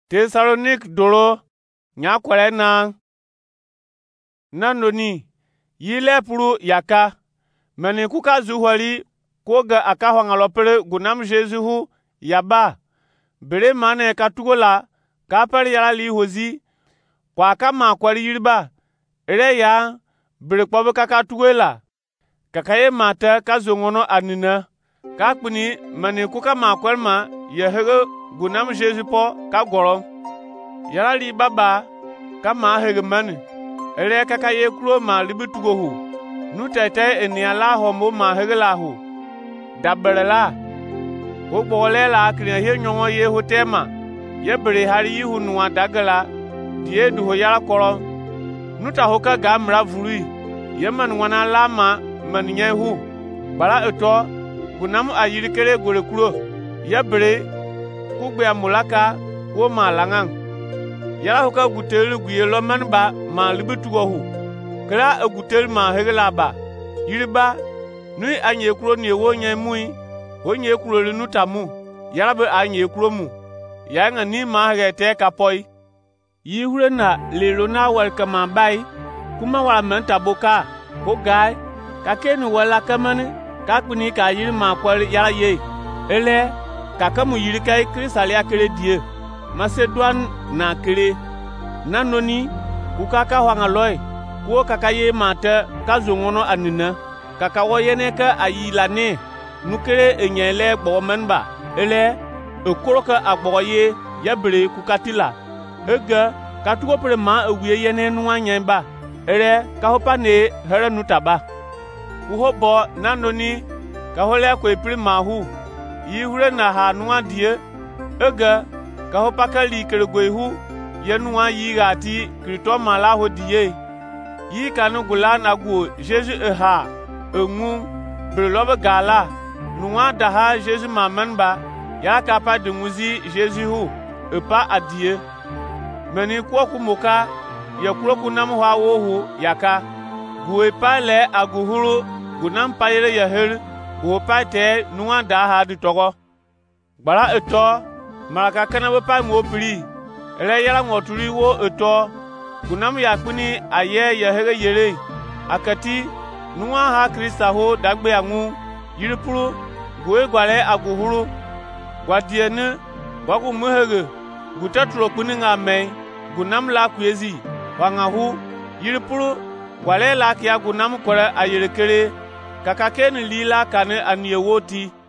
Tesalonik doro nya kwere na noni yile puru yaka meni kuka zuhwali ko ga aka hwangalo pere gunam Jesu hu yaba bere mane ka tugola ka par yala li hozi kwa ka ma kwari yirba ere ya bere kpobe ka tugola kakaye mata ka zongono anina ka kpuni meni kuka ma kwarma yehege gunam Jesu po ka goro yala li baba ka ma hege mani ere kaka ye kuro ma libutugo hu nu tete eniala homo ma hege la hu dabere la ko gbole la kriya he nyongo ye hotema ye bere hari yi hu nuwa dagala die du ho yala koro nuta hoka ga mra vuri ye man wana lama man nye hu bara eto gunam ayiri kere gore kuro ye bere ku gbe amulaka wo ma langang yala hoka gutelu guye lo man ba ma libutugo hu kra agutelu ma hegela ba yiriba nui anye kuro ni wo nye mui onye kuro le nutamu yala be anye kuro mu ya nga ni ma hegete kapoi yi hure na le lona wal kama bai kuma wala menta boka ko gai ka kenu wala kamane ka kuni ka yiri ma kwal yala ye ele ka kamu yiri kai krisalia kere die Macedon na kere nanoni ukaka hwanga loy ko kaka ye mata ka zongono anina kaka woyene ka ayilane nukere enyele gbo menba ele ekoroka agboye yabre kukatila ega katugo pre ma ewie yene nuanya ba ere ka hopa ne here nutaba uhobo nanoni ka hole ko epri mahu yihure na ha nuwa die ega ka hopa ka likere goihu yenuwa yigati krito mala ho die yi kanu gulan agu Jesu eha engu brelobe gala nuwa daha Jesu mamanba ya kapa de muzi Jesu hu epa adie meni kwa kumoka ya kuroku nam hwa wohu yaka gue pale aguhuru gunam payere ya her go pate nuwa daha di togo bara eto maraka kana we pa mo pri ele yala ngoturi wo eto gunam ya kuni aye ya hege yere akati nuwa ha Krista ho dagbe anwu yiripuru goe gwale aguhuru gwadiene wagu muhege gutaturo kuni ngame gunam la kwezi wangahu yiripuru gwale la kia gunam kore ayerekere kakakeni lila kane aniewoti